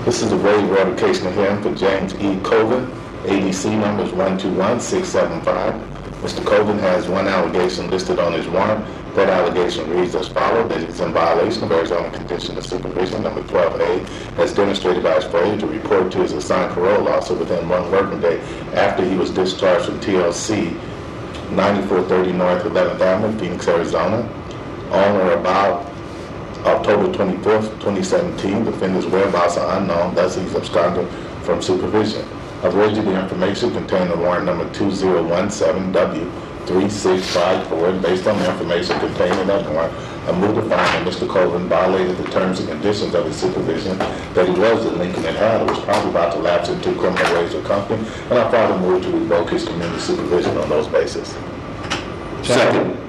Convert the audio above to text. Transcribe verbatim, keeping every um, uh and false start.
This is a waiver revocation hearing for James E. Colvin. A D C number is one two one six seven five. Mister Colvin has one allegation listed on his warrant. That allegation reads as follows: that he's in violation of Arizona Condition of Supervision number twelve A, as demonstrated by his failure to report to his assigned parole officer within one working day after he was discharged from T L C ninety-four thirty North eleventh Avenue, Phoenix, Arizona, on or about October twenty-fourth, twenty seventeen. Defendant's whereabouts are unknown, thus he's absconded from supervision. I've read you the information contained in warrant number two zero one seven W three six five four. Based on the information contained in that warrant, I move to find that Mister Colvin violated the terms and conditions of his supervision, that he was delinquent and had or was probably about to lapse into criminal ways or company, and I further move to revoke his community supervision on those bases. Second.